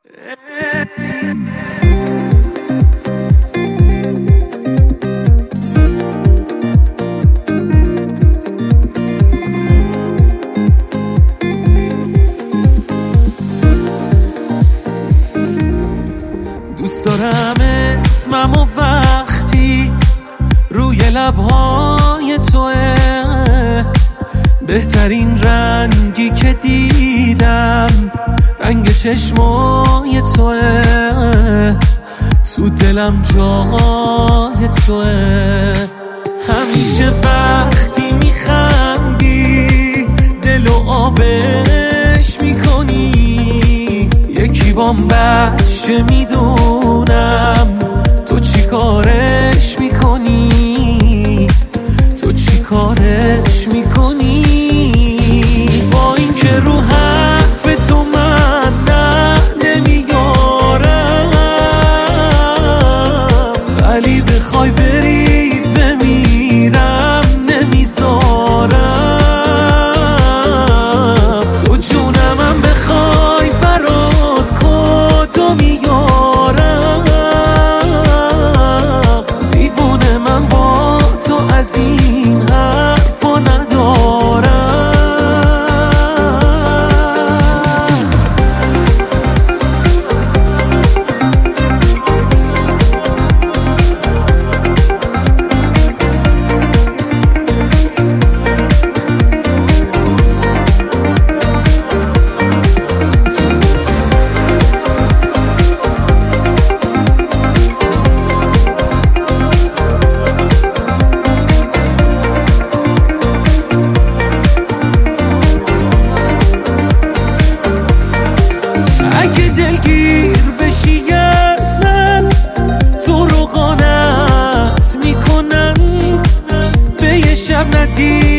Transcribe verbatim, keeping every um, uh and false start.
دوست دارم اسمم و وقتی روی لبهای توه، بهترین رنگی که دیدم رنگ چشمای توه، تو دلم جای توه. همیشه وقتی میخندی دل و آبش میکنی، یکی بام بچه میدونم تو چی کارش میکنی، تو چی کارش میکنی. با این که رو حرف تو من نه نمیارم، ولی بخوای بری بمیرم نمیذارم. تو جونمم بخوای برات کدو میارم، دیوونه من با تو از این حرفا ندارم. اگه دلگیر بشی از من، تو رو قانت میکنم، به یه شب ندی